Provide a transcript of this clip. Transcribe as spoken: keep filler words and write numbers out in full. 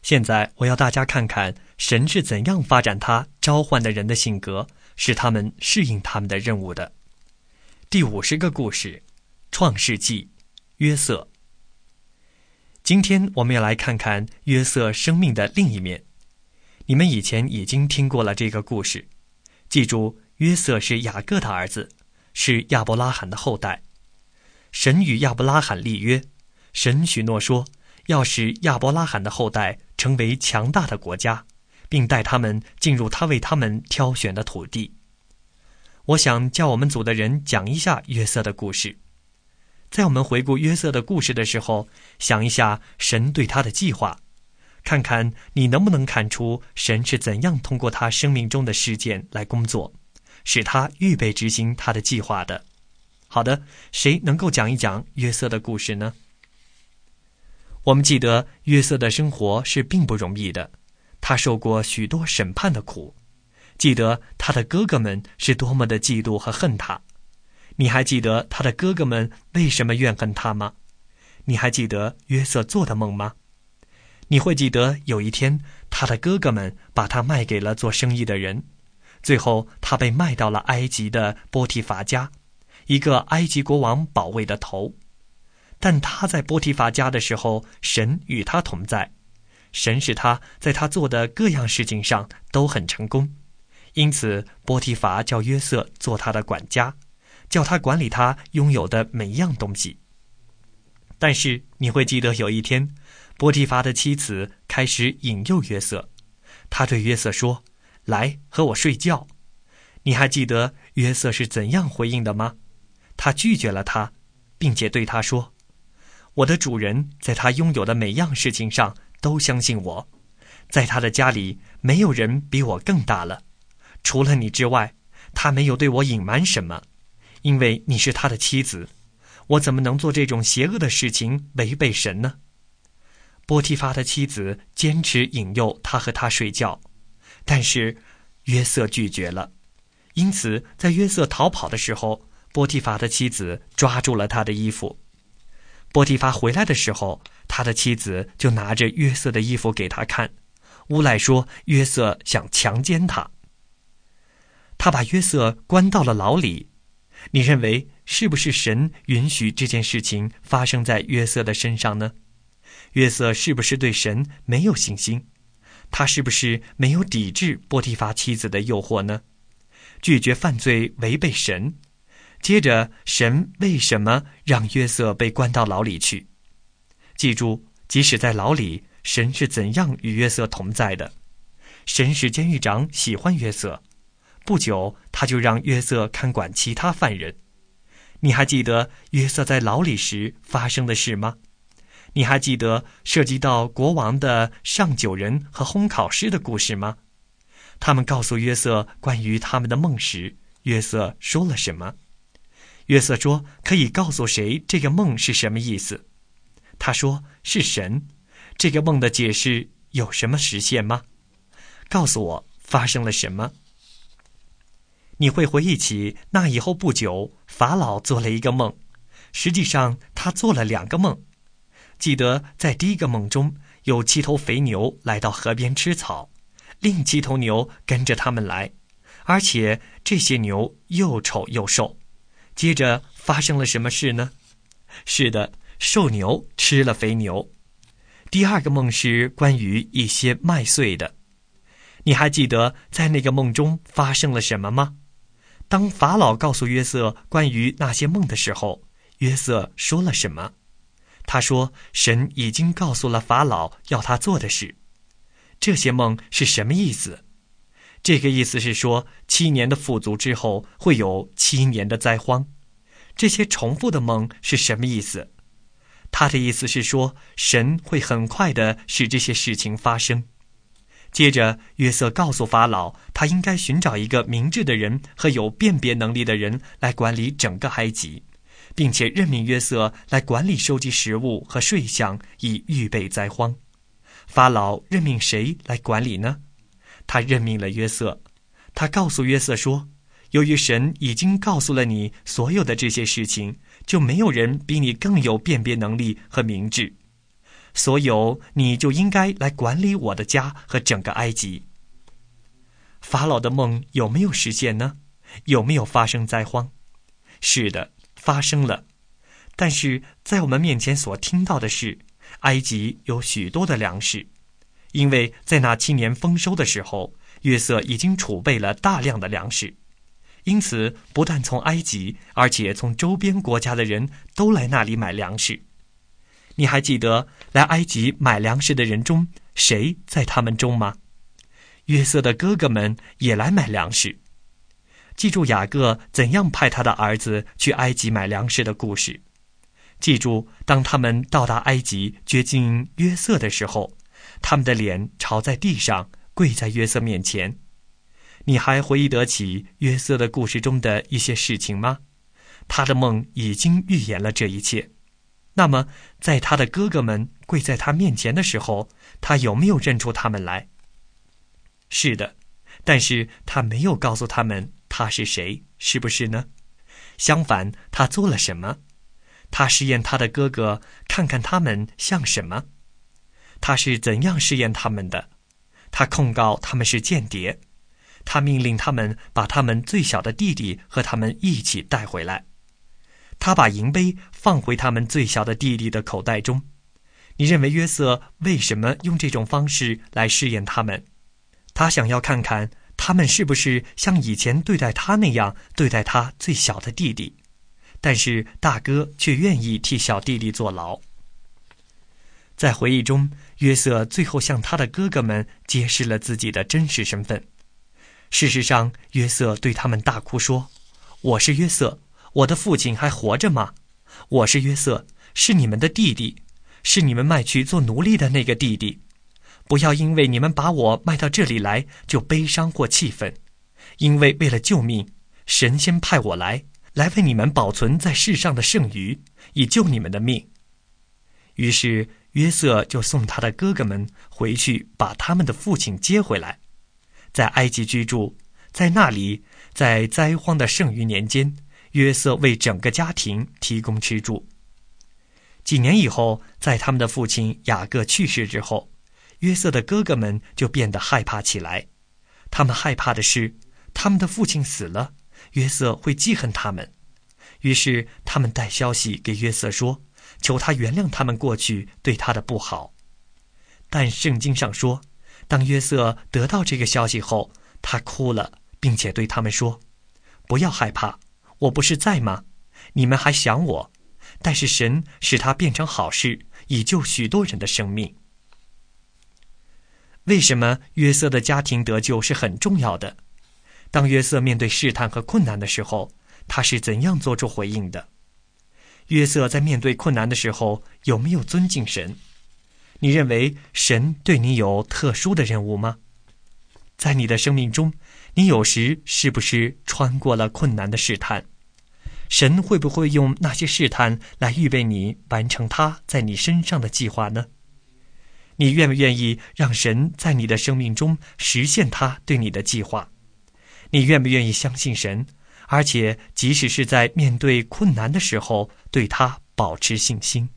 现在我要大家看看神是怎样发展他召唤的人的性格，使他们适应他们的任务的。第五十个故事，创世纪，约瑟。今天我们要来看看约瑟生命的另一面。你们以前已经听过了这个故事，记住，约瑟是雅各的儿子，是亚伯拉罕的后代。神与亚伯拉罕立约，神许诺说要使亚伯拉罕的后代成为强大的国家，并带他们进入他为他们挑选的土地。我想叫我们组的人讲一下约瑟的故事。在我们回顾约瑟的故事的时候，想一下神对他的计划，看看你能不能看出神是怎样通过他生命中的事件来工作，使他预备执行他的计划的。好的，谁能够讲一讲约瑟的故事呢？我们记得约瑟的生活是并不容易的，他受过许多审判的苦，记得他的哥哥们是多么的嫉妒和恨他。你还记得他的哥哥们为什么怨恨他吗？你还记得约瑟做的梦吗？你会记得有一天他的哥哥们把他卖给了做生意的人，最后他被卖到了埃及的波提乏家，一个埃及国王保卫的头。但他在波提乏家的时候，神与他同在，神使他在他做的各样事情上都很成功，因此波提乏叫约瑟做他的管家，叫他管理他拥有的每一样东西。但是你会记得有一天，波提乏的妻子开始引诱约瑟，他对约瑟说，来和我睡觉。你还记得约瑟是怎样回应的吗？他拒绝了他，并且对他说，我的主人在他拥有的每样事情上都相信我，在他的家里没有人比我更大了，除了你之外，他没有对我隐瞒什么，因为你是他的妻子，我怎么能做这种邪恶的事情违背神呢？波提乏的妻子坚持引诱他和他睡觉，但是约瑟拒绝了，因此在约瑟逃跑的时候，波提乏的妻子抓住了他的衣服。波提乏回来的时候，他的妻子就拿着约瑟的衣服给他看，诬赖说约瑟想强奸他。他把约瑟关到了牢里。你认为是不是神允许这件事情发生在约瑟的身上呢？约瑟是不是对神没有信心？他是不是没有抵制波提乏妻子的诱惑呢？拒绝犯罪，违背神。接着，神为什么让约瑟被关到牢里去？记住，即使在牢里，神是怎样与约瑟同在的。神使监狱长喜欢约瑟，不久他就让约瑟看管其他犯人。你还记得约瑟在牢里时发生的事吗？你还记得涉及到国王的上酒人和烘烤师的故事吗？他们告诉约瑟关于他们的梦时，约瑟说了什么？约瑟说，可以告诉谁这个梦是什么意思？他说，是神。这个梦的解释有什么实现吗？告诉我发生了什么？你会回忆起那以后不久，法老做了一个梦，实际上他做了两个梦。记得在第一个梦中，有七头肥牛来到河边吃草，另七头牛跟着他们来，而且这些牛又丑又瘦。接着发生了什么事呢？是的，瘦牛吃了肥牛。第二个梦是关于一些麦穗的。你还记得在那个梦中发生了什么吗？当法老告诉约瑟关于那些梦的时候，约瑟说了什么？他说，神已经告诉了法老要他做的事。这些梦是什么意思？这个意思是说，七年的富足之后会有七年的灾荒。这些重复的梦是什么意思？他的意思是说，神会很快地使这些事情发生。接着约瑟告诉法老，他应该寻找一个明智的人和有辨别能力的人来管理整个埃及，并且任命约瑟来管理收集食物和税项，以预备灾荒。法老任命谁来管理呢？他任命了约瑟。他告诉约瑟说，由于神已经告诉了你所有的这些事情，就没有人比你更有辨别能力和明智。 所有你就应该来管理我的家和整个埃及。”法老的梦有没有实现呢？有没有发生灾荒？是的，发生了。但是在我们面前所听到的是，埃及有许多的粮食，因为在那七年丰收的时候，约瑟已经储备了大量的粮食，因此不但从埃及，而且从周边国家的人都来那里买粮食。你还记得来埃及买粮食的人中，谁在他们中吗？约瑟的哥哥们也来买粮食。记住雅各怎样派他的儿子去埃及买粮食的故事。记住，当他们到达埃及接近约瑟的时候，他们的脸朝在地上，跪在约瑟面前。你还回忆得起约瑟的故事中的一些事情吗？他的梦已经预言了这一切。那么在他的哥哥们跪在他面前的时候，他有没有认出他们来？是的，但是他没有告诉他们他是谁，是不是呢？相反，他做了什么？他试验他的哥哥，看看他们像什么。他是怎样试验他们的？他控告他们是间谍。他命令他们把他们最小的弟弟和他们一起带回来。他把银杯放回他们最小的弟弟的口袋中。你认为约瑟为什么用这种方式来试验他们？他想要看看他们是不是像以前对待他那样对待他最小的弟弟，但是大哥却愿意替小弟弟坐牢。在回忆中，约瑟最后向他的哥哥们揭示了自己的真实身份。事实上，约瑟对他们大哭说：“我是约瑟，我的父亲还活着吗？我是约瑟，是你们的弟弟，是你们卖去做奴隶的那个弟弟。不要因为你们把我卖到这里来就悲伤或气愤，因为为了救命，神先派我来，来为你们保存在世上的剩余，以救你们的命。”于是约瑟就送他的哥哥们回去，把他们的父亲接回来，在埃及居住。在那里，在灾荒的剩余年间，约瑟为整个家庭提供吃住。几年以后，在他们的父亲雅各去世之后，约瑟的哥哥们就变得害怕起来。他们害怕的是，他们的父亲死了，约瑟会记恨他们。于是他们带消息给约瑟说，求他原谅他们过去对他的不好。但圣经上说，当约瑟得到这个消息后，他哭了，并且对他们说：“不要害怕，我不是在吗？你们还想我，但是神使它变成好事，以救许多人的生命。”为什么约瑟的家庭得救是很重要的？当约瑟面对试探和困难的时候，他是怎样做出回应的？约瑟在面对困难的时候，有没有尊敬神？你认为神对你有特殊的任务吗？在你的生命中，你有时是不是穿过了困难的试探？神会不会用那些试探来预备你完成他在你身上的计划呢？你愿不愿意让神在你的生命中实现他对你的计划？你愿不愿意相信神，而且即使是在面对困难的时候，对他保持信心？